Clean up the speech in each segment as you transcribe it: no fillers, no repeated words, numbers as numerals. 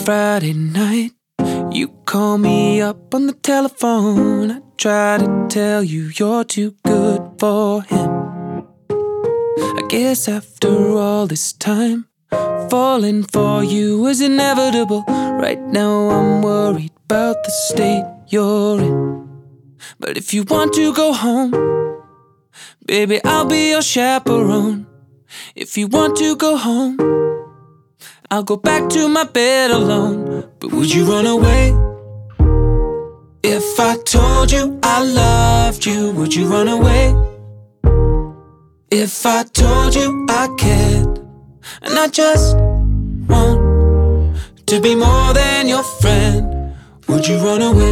Friday night, you call me up on the telephone. I try to tell you you're too good for him. I guess after all this time, falling for you was inevitable. Right now I'm worried about the state you're in. But if you want to go home, baby, I'll be your chaperone. If you want to go home, I'll go back to my bed alone. But would you run away? If I told you I loved you, would you run away? If I told you I cared, and I just want to be more than your friend, would you run away?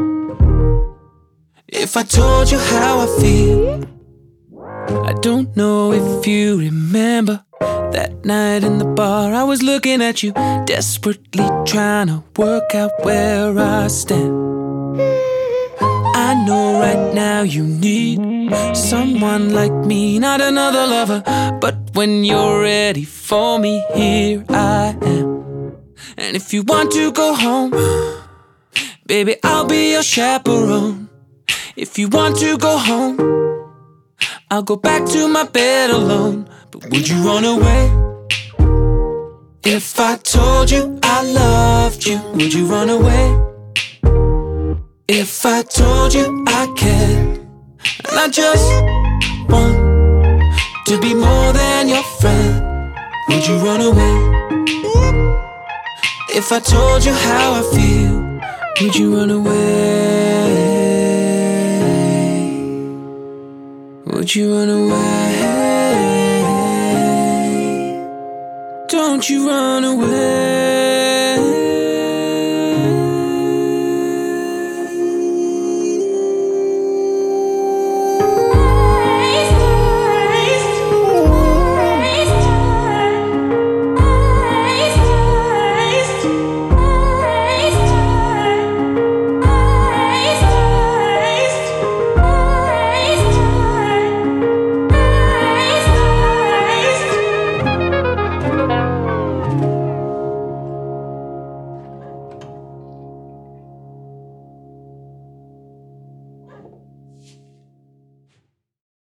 If I told you how I feel, I don't know if you remember that night in the bar. I was looking at you, desperately trying to work out where I stand. I know right now you need someone like me, not another lover. But when you're ready for me, here I am. And if you want to go home, baby, I'll be your chaperone. If you want to go home, I'll go back to my bed alone. But would you run away? If I told you I loved you, would you run away? If I told you I cared, and I just want to be more than your friend, would you run away? If I told you how I feel, would you run away? Would you run away? Don't you run away.